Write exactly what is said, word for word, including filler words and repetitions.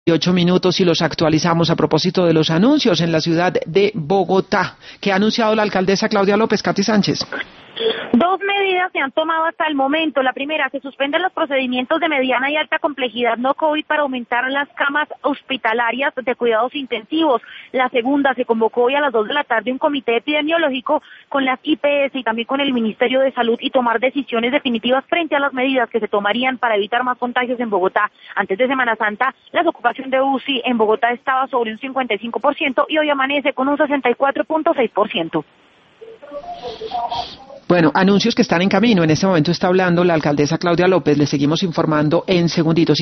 Ocho minutos y los actualizamos a propósito de los anuncios en la ciudad de Bogotá, que ha anunciado la alcaldesa Claudia López. Katy Sánchez. Dos medidas se han tomado hasta el momento. La primera, se suspenden los procedimientos de mediana y alta complejidad no COVID para aumentar las camas hospitalarias de cuidados intensivos. La segunda, se convocó hoy a las dos de la tarde un comité epidemiológico con las I P S y también con el Ministerio de Salud y tomar decisiones definitivas frente a las medidas que se tomarían para evitar más contagios en Bogotá. Antes de Semana Santa, la ocupación de U C I en Bogotá estaba sobre un cincuenta y cinco por ciento y hoy amanece con un sesenta y cuatro punto seis por ciento. Bueno, anuncios que están en camino. En este momento está hablando la alcaldesa Claudia López. Le seguimos informando en segunditos.